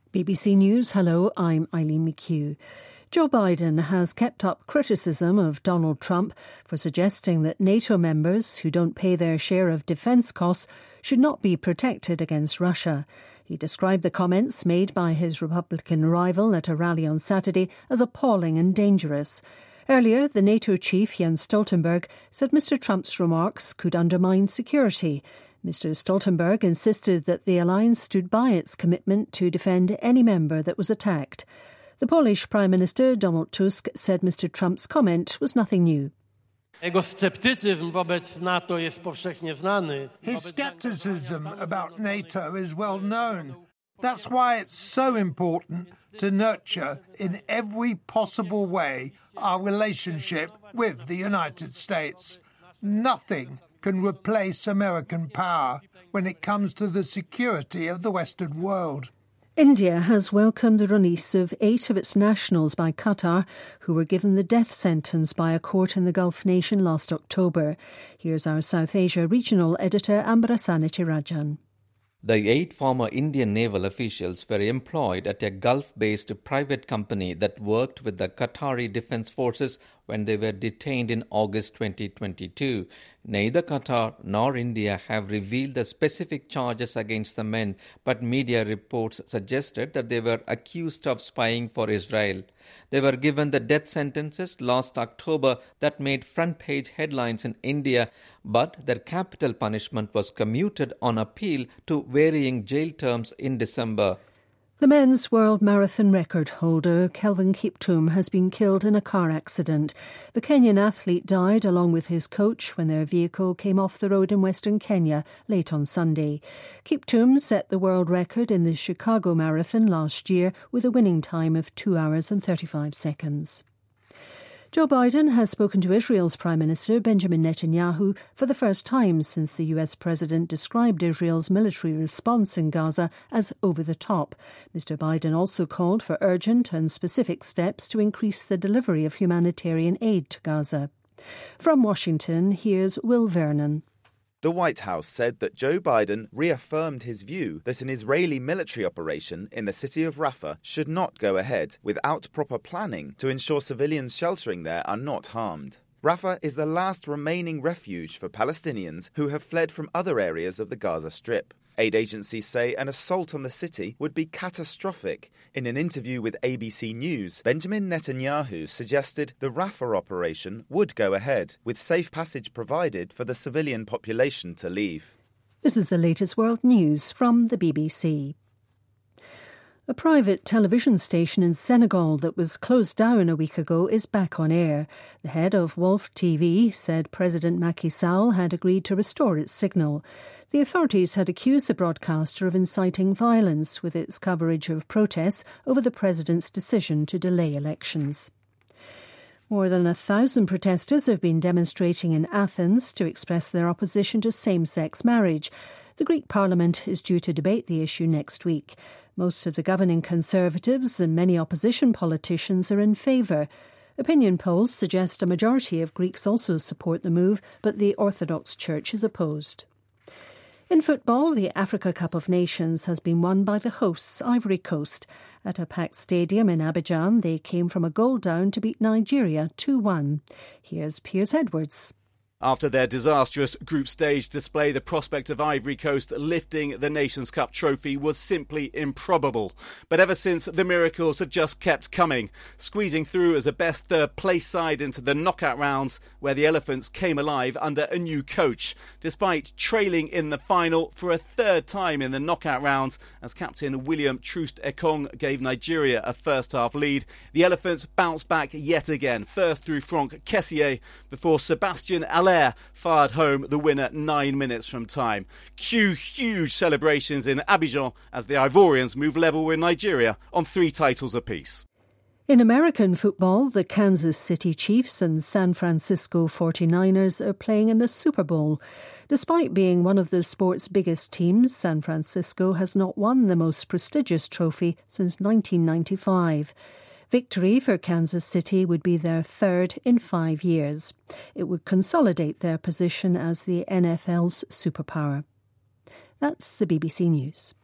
BBC News, hello, I'm Eileen McHugh. Joe Biden has kept up criticism of Donald Trump for suggesting that NATO members who don't pay their share of defence costs should not be protected against Russia. He described the comments made by his Republican rival at a rally on Saturday as appalling and dangerous. Earlier, the NATO chief Jens Stoltenberg said Mr Trump's remarks could undermine security. Mr Stoltenberg insisted that the alliance stood by its commitment to defend any member that was attacked. The Polish Prime Minister Donald Tusk said Mr Trump's comment was nothing new. His scepticism about NATO is well known. That's why it's so important to nurture in every possible way our relationship with the United States. Nothing can replace American power when it comes to the security of the Western world. India has welcomed the release of 8 of its nationals by Qatar who were given the death sentence by a court in the Gulf nation last October. Here's our South Asia regional editor Ambrasanity Rajan. The 8 former Indian naval officials were employed at a Gulf-based private company that worked with the Qatari Defence Forces when they were detained in August 2022. Neither Qatar nor India have revealed the specific charges against the men, but media reports suggested that they were accused of spying for Israel. They were given the death sentences last October that made front-page headlines in India, but their capital punishment was commuted on appeal to varying jail terms in December. The men's world marathon record holder Kelvin Kiptum has been killed in a car accident. The Kenyan athlete died along with his coach when their vehicle came off the road in western Kenya late on Sunday. Kiptum set the world record in the Chicago Marathon last year with a winning time of 2 hours and 35 seconds. Joe Biden has spoken to Israel's Prime Minister Benjamin Netanyahu for the first time since the US President described Israel's military response in Gaza as over the top. Mr Biden also called for urgent and specific steps to increase the delivery of humanitarian aid to Gaza. From Washington, here's Will Vernon. The White House said that Joe Biden reaffirmed his view that an Israeli military operation in the city of Rafah should not go ahead without proper planning to ensure civilians sheltering there are not harmed. Rafah is the last remaining refuge for Palestinians who have fled from other areas of the Gaza Strip. Aid agencies say an assault on the city would be catastrophic. In an interview with ABC News, Benjamin Netanyahu suggested the Rafah operation would go ahead, with safe passage provided for the civilian population to leave. This is the latest world news from the BBC. A private television station in Senegal that was closed down a week ago is back on air. The head of Wolf TV said President Macky Sall had agreed to restore its signal. The authorities had accused the broadcaster of inciting violence with its coverage of protests over the president's decision to delay elections. More than 1,000 protesters have been demonstrating in Athens to express their opposition to same-sex marriage. The Greek Parliament is due to debate the issue next week. Most of the governing Conservatives and many opposition politicians are in favour. Opinion polls suggest a majority of Greeks also support the move, but the Orthodox Church is opposed. In football, the Africa Cup of Nations has been won by the hosts, Ivory Coast. At a packed stadium in Abidjan, they came from a goal down to beat Nigeria 2-1. Here's Piers Edwards. After their disastrous group stage display, the prospect of Ivory Coast lifting the Nations Cup trophy was simply improbable. But ever since, the miracles had just kept coming, squeezing through as a best third-place side into the knockout rounds, where the Elephants came alive under a new coach. Despite trailing in the final for a third time in the knockout rounds, as captain William Troost-Ekong gave Nigeria a first-half lead, the Elephants bounced back yet again, first through Franck Kessié, before Sebastian Allaire fired home the winner 9 minutes from time. Cue huge celebrations in Abidjan as the Ivorians move level with Nigeria on 3 titles apiece. In American football, the Kansas City Chiefs and San Francisco 49ers are playing in the Super Bowl. Despite being one of the sport's biggest teams, San Francisco has not won the most prestigious trophy since 1995. Victory for Kansas City would be their third in 5 years. It would consolidate their position as the NFL's superpower. That's the BBC News.